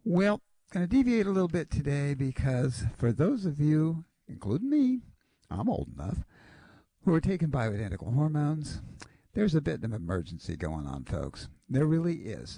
Well, going to deviate a little bit today because for those of you, including me, I'm old enough, who are taking bioidentical hormones, there's a bit of emergency going on, folks. There really is.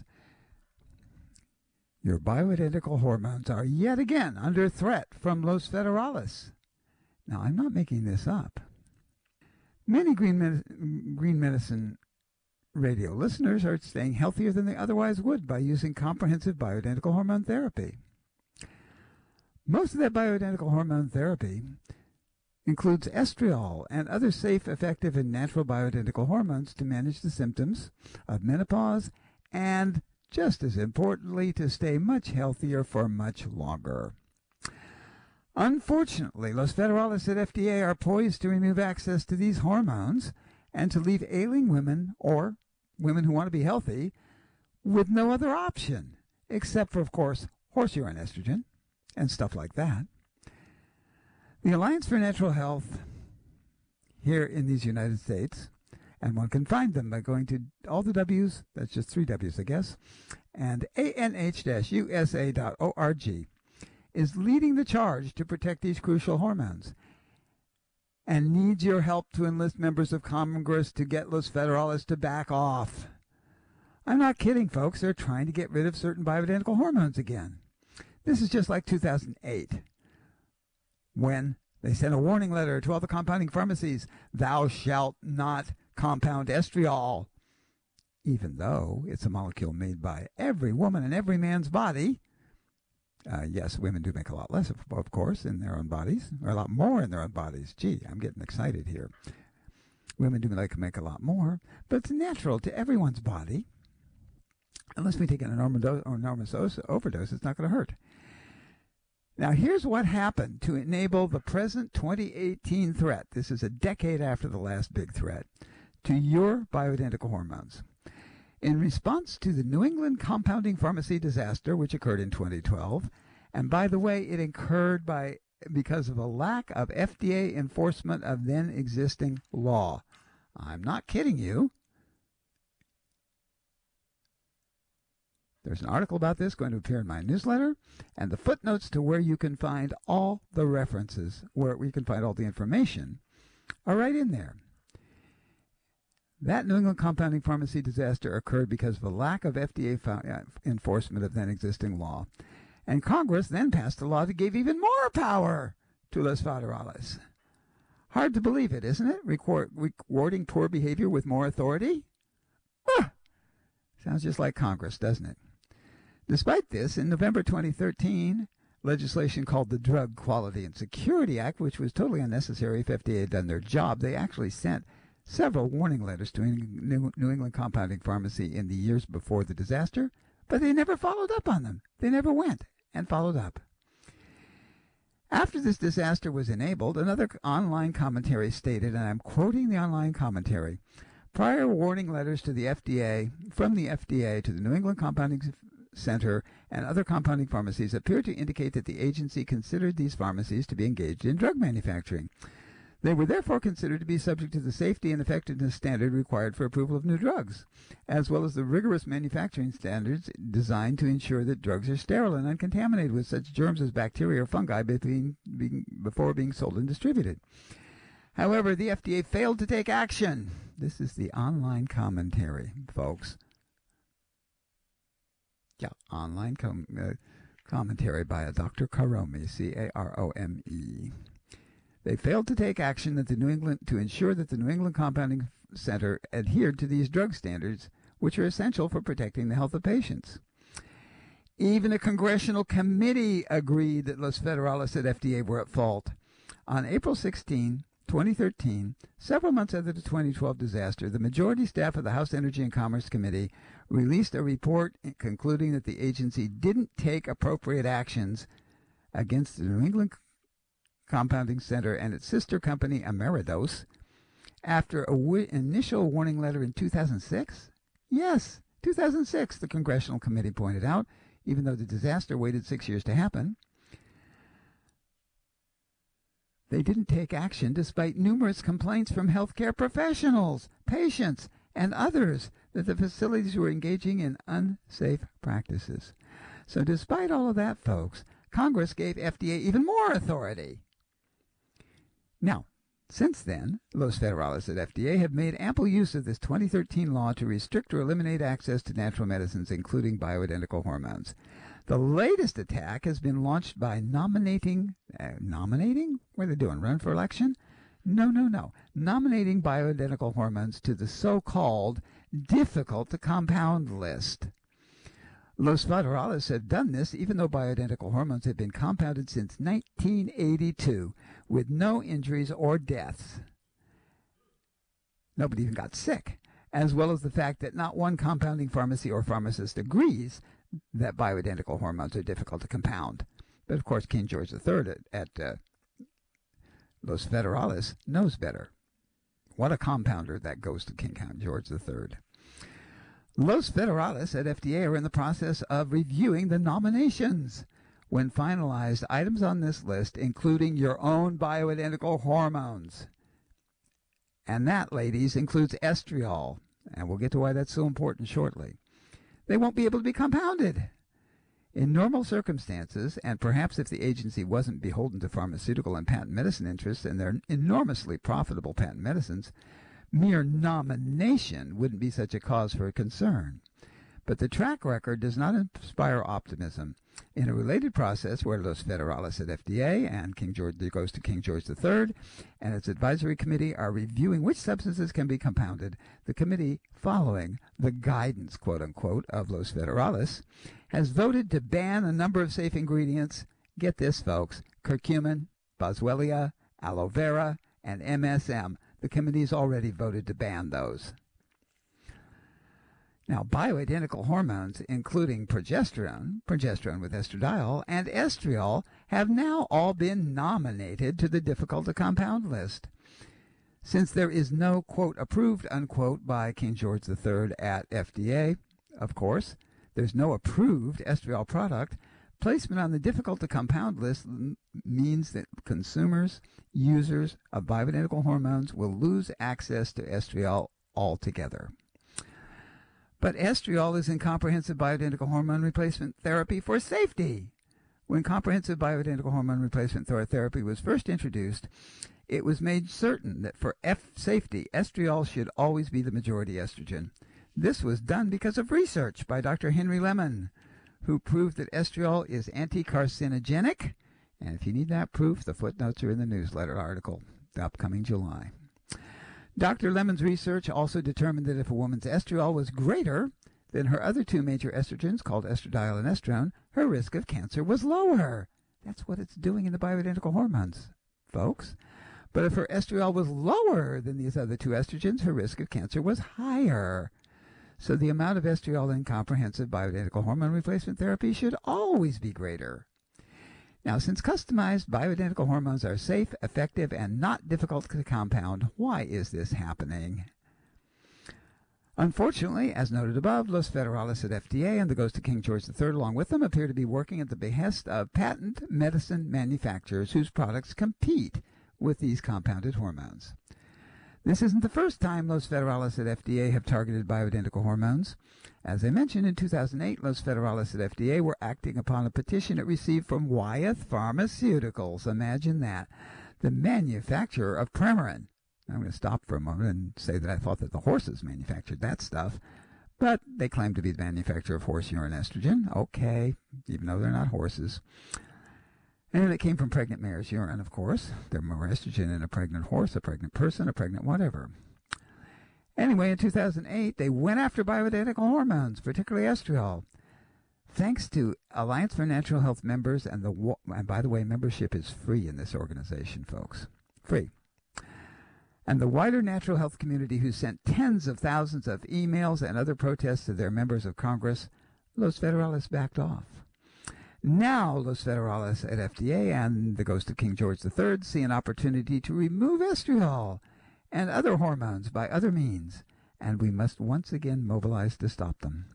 Your bioidentical hormones are yet again under threat from Los Federales. Now, I'm not making this up. Many Green Medicine radio listeners are staying healthier than they otherwise would by using comprehensive bioidentical hormone therapy. Most of that bioidentical hormone therapy includes estriol and other safe, effective, and natural bioidentical hormones to manage the symptoms of menopause and, just as importantly, to stay much healthier for much longer. Unfortunately, Los Federales at FDA are poised to remove access to these hormones and to leave ailing women or women who want to be healthy with no other option, except for, of course, horse urine estrogen and stuff like that. The Alliance for Natural Health here in these United States, and one can find them by going to all the W's, that's just 3 W's, I guess, and anh-usa.org, is leading the charge to protect these crucial hormones and needs your help to enlist members of Congress to get Los Federales to back off. I'm not kidding, folks. They're trying to get rid of certain bioidentical hormones again. This is just like 2008, when they sent a warning letter to all the compounding pharmacies, thou shalt not compound estriol, even though it's a molecule made by every woman and every man's body. Yes, women do make a lot less, of course, in their own bodies, or a lot more in their own bodies. Gee, I'm getting excited here. Women do make a lot more, but it's natural to everyone's body. Unless we take an enormous overdose, it's not going to hurt. Now, here's what happened to enable the present 2018 threat. This is a decade after the last big threat to your bioidentical hormones. In response to the New England compounding pharmacy disaster, which occurred in 2012, and by the way, it occurred because of a lack of FDA enforcement of then existing law. I'm not kidding you. There's an article about this going to appear in my newsletter, and the footnotes to where you can find all the references, where you can find all the information, are right in there. That New England compounding pharmacy disaster occurred because of a lack of FDA enforcement of then existing law. And Congress then passed a law that gave even more power to Los Federales. Hard to believe it, isn't it? Rewarding poor behavior with more authority? Sounds just like Congress, doesn't it? Despite this, in November 2013, legislation called the Drug Quality and Security Act, which was totally unnecessary if FDA had done their job, they actually sent several warning letters to New England compounding pharmacy in the years before the disaster, but they never followed up on them. They never went and followed up. After this disaster was enabled, another online commentary stated, and I'm quoting the online commentary, prior warning letters to the FDA, from the FDA to the New England Compounding Center and other compounding pharmacies appear to indicate that the agency considered these pharmacies to be engaged in drug manufacturing. They were therefore considered to be subject to the safety and effectiveness standard required for approval of new drugs, as well as the rigorous manufacturing standards designed to ensure that drugs are sterile and uncontaminated with such germs as bacteria or fungi before being sold and distributed. However, the FDA failed to take action. This is the online commentary, folks. Yeah, online commentary by a Dr. Carome, C-A-R-O-M-E. They failed to take action to ensure that the New England Compounding Center adhered to these drug standards, which are essential for protecting the health of patients. Even a congressional committee agreed that Los Federales at FDA were at fault. On April 16, 2013, several months after the 2012 disaster, the majority staff of the House Energy and Commerce Committee released a report concluding that the agency didn't take appropriate actions against the New England Compounding Center and its sister company Ameridos after an initial warning letter in 2006? Yes, 2006, the Congressional Committee pointed out, even though the disaster waited 6 years to happen. They didn't take action despite numerous complaints from healthcare professionals, patients, and others that the facilities were engaging in unsafe practices. So despite all of that, folks, Congress gave FDA even more authority. Now, since then, Los Federales at FDA have made ample use of this 2013 law to restrict or eliminate access to natural medicines, including bioidentical hormones. The latest attack has been launched by nominating? What are they doing, run for election? No. Nominating bioidentical hormones to the so-called difficult-to-compound list. Los Federales have done this even though bioidentical hormones have been compounded since 1982 with no injuries or deaths. Nobody even got sick, as well as the fact that not one compounding pharmacy or pharmacist agrees that bioidentical hormones are difficult to compound. But of course, King George III at Los Federales knows better. What a compounder that goes to King George III. Los Federales at FDA are in the process of reviewing the nominations. When finalized, items on this list, including your own bioidentical hormones. And that, ladies, includes estriol. And we'll get to why that's so important shortly. They won't be able to be compounded. In normal circumstances, and perhaps if the agency wasn't beholden to pharmaceutical and patent medicine interests and their enormously profitable patent medicines, mere nomination wouldn't be such a cause for concern. But the track record does not inspire optimism. In a related process where Los Federales at FDA and King George goes to King George III and its advisory committee are reviewing which substances can be compounded, the committee, following the guidance, quote-unquote, of Los Federales, has voted to ban a number of safe ingredients. Get this, folks: curcumin, boswellia, aloe vera, and MSM. The committee has already voted to ban those. Now, bioidentical hormones, including progesterone with estradiol, and estriol, have now all been nominated to the difficult-to-compound list. Since there is no, quote, approved, unquote, by King George III at FDA, of course, there's no approved estriol product, placement on the difficult-to-compound list means that consumers, users of bioidentical hormones will lose access to estriol altogether. But estriol is in comprehensive bioidentical hormone replacement therapy for safety. When comprehensive bioidentical hormone replacement therapy was first introduced, it was made certain that for safety, estriol should always be the majority estrogen. This was done because of research by Dr. Henry Lemon, who proved that estriol is anti-carcinogenic. And if you need that proof, the footnotes are in the newsletter article, the upcoming July. Dr. Lemon's research also determined that if a woman's estriol was greater than her other two major estrogens, called estradiol and estrone, her risk of cancer was lower. That's what it's doing in the bioidentical hormones, folks. But if her estriol was lower than these other two estrogens, her risk of cancer was higher. So the amount of estriol in comprehensive bioidentical hormone replacement therapy should always be greater. Now, since customized bioidentical hormones are safe, effective, and not difficult to compound, why is this happening? Unfortunately, as noted above, Los Federales at FDA and the goes to King George III along with them appear to be working at the behest of patent medicine manufacturers whose products compete with these compounded hormones. This isn't the first time Los Federales at FDA have targeted bioidentical hormones. As I mentioned, in 2008, Los Federales at FDA were acting upon a petition it received from Wyeth Pharmaceuticals. Imagine that. The manufacturer of Premarin. I'm going to stop for a moment and say that I thought that the horses manufactured that stuff, but they claim to be the manufacturer of horse urine estrogen. Okay, even though they're not horses. And it came from pregnant mare's urine, of course. There's more estrogen in a pregnant horse, a pregnant person, a pregnant whatever. Anyway, in 2008, they went after bioidentical hormones, particularly estriol. Thanks to Alliance for Natural Health members, and by the way, membership is free in this organization, folks. Free. And the wider natural health community, who sent tens of thousands of emails and other protests to their members of Congress, Los Federales backed off. Now, Los Federales at FDA and the ghost of King George III see an opportunity to remove estriol and other hormones by other means, and we must once again mobilize to stop them.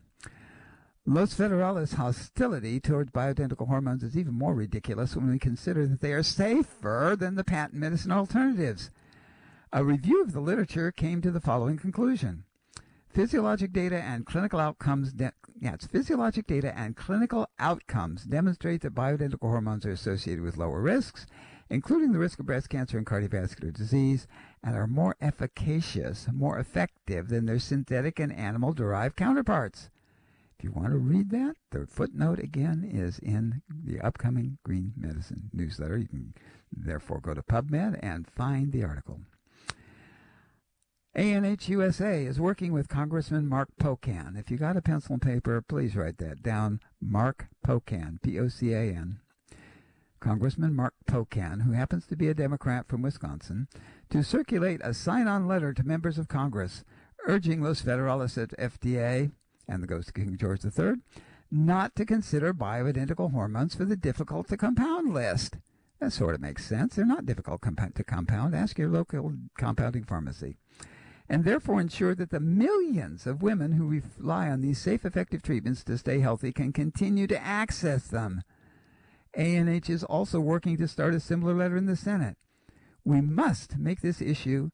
Los Federales' hostility towards bioidentical hormones is even more ridiculous when we consider that they are safer than the patent medicine alternatives. A review of the literature came to the following conclusion. Physiologic data and clinical outcomes. It's physiologic data and clinical outcomes demonstrate that bioidentical hormones are associated with lower risks, including the risk of breast cancer and cardiovascular disease, and are more efficacious, more effective than their synthetic and animal-derived counterparts. If you want to read that, the footnote again is in the upcoming Green Medicine newsletter. You can therefore go to PubMed and find the article. ANH USA is working with Congressman Mark Pocan. If you got a pencil and paper, please write that down. Mark Pocan, P-O-C-A-N. Congressman Mark Pocan, who happens to be a Democrat from Wisconsin, to circulate a sign-on letter to members of Congress urging Los Federales at FDA and the Ghost of King George III not to consider bioidentical hormones for the difficult-to-compound list. That sort of makes sense. They're not difficult to compound. Ask your local compounding pharmacy. And therefore ensure that the millions of women who rely on these safe, effective treatments to stay healthy can continue to access them. ANH is also working to start a similar letter in the Senate. We must make this issue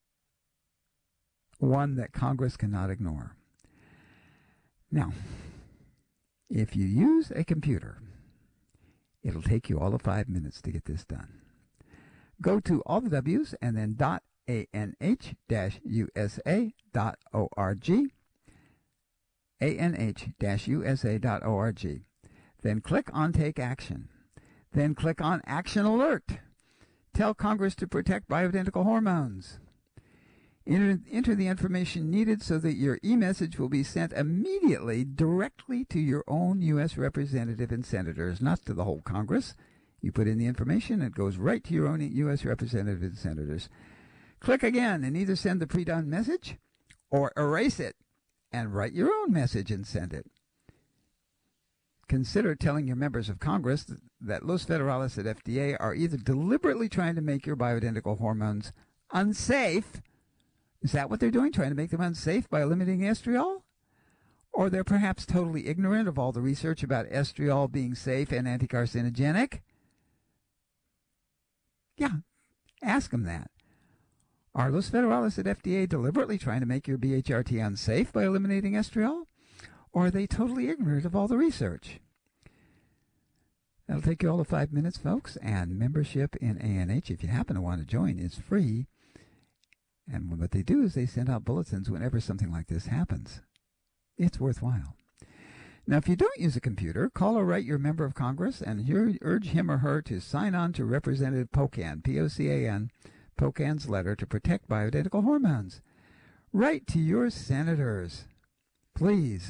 one that Congress cannot ignore. Now, if you use a computer, it'll take you all of 5 minutes to get this done. Go to all the W's and then anh-usa.org, anh-usa.org. Then click on Take Action. Then click on Action Alert. Tell Congress to protect bioidentical hormones. Enter the information needed so that your e-message will be sent immediately directly to your own U.S. representative and senators, not to the whole Congress. You put in the information, it goes right to your own U.S. representative and senators. Click again and either send the pre-done message or erase it and write your own message and send it. Consider telling your members of Congress that Los Federales at FDA are either deliberately trying to make your bioidentical hormones unsafe. Is that what they're doing, trying to make them unsafe by limiting estriol? Or they're perhaps totally ignorant of all the research about estriol being safe and anti-carcinogenic? Yeah, ask them that. Are Los Federales at FDA deliberately trying to make your BHRT unsafe by eliminating estriol? Or are they totally ignorant of all the research? That'll take you all of 5 minutes, folks, and membership in ANH, if you happen to want to join, is free. And what they do is they send out bulletins whenever something like this happens. It's worthwhile. Now, if you don't use a computer, call or write your member of Congress and urge him or her to sign on to Representative Pocan, P-O-C-A-N, Pocan's letter to protect bioidentical hormones. Write to your senators, please,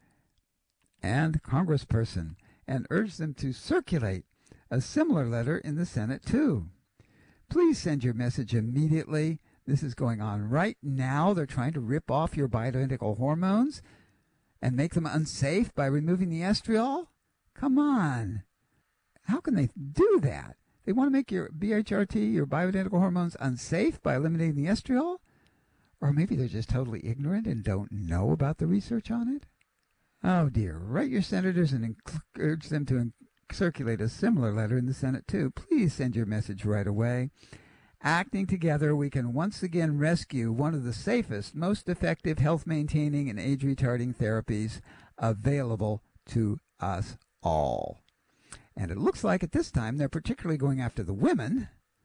and congressperson, and urge them to circulate a similar letter in the Senate, too. Please send your message immediately. This is going on right now. They're trying to rip off your bioidentical hormones and make them unsafe by removing the estriol? Come on. How can they do that? They want to make your BHRT, your bioidentical hormones, unsafe by eliminating the estriol? Or maybe they're just totally ignorant and don't know about the research on it? Oh, dear. Write your senators and urge them to circulate a similar letter in the Senate, too. Please send your message right away. Acting together, we can once again rescue one of the safest, most effective health-maintaining and age-retarding therapies available to us all. And it looks like at this time they're particularly going after the women,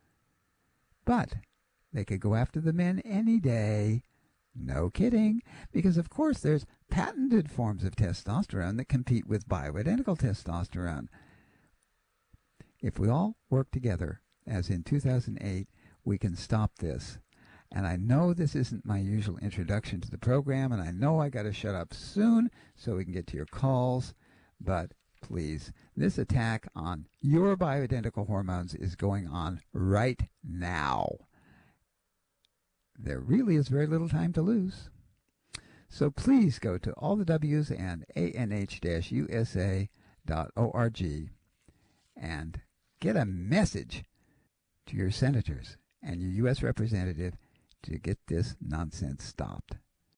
but they could go after the men any day. No kidding, because of course there's patented forms of testosterone that compete with bioidentical testosterone. If we all work together, as in 2008, we can stop this. And I know this isn't my usual introduction to the program, and I know I got to shut up soon so we can get to your calls, but please, this attack on your bioidentical hormones is going on right now. There really is very little time to lose. So please go to all the W's and anh-usa.org and get a message to your senators and your U.S. representative to get this nonsense stopped.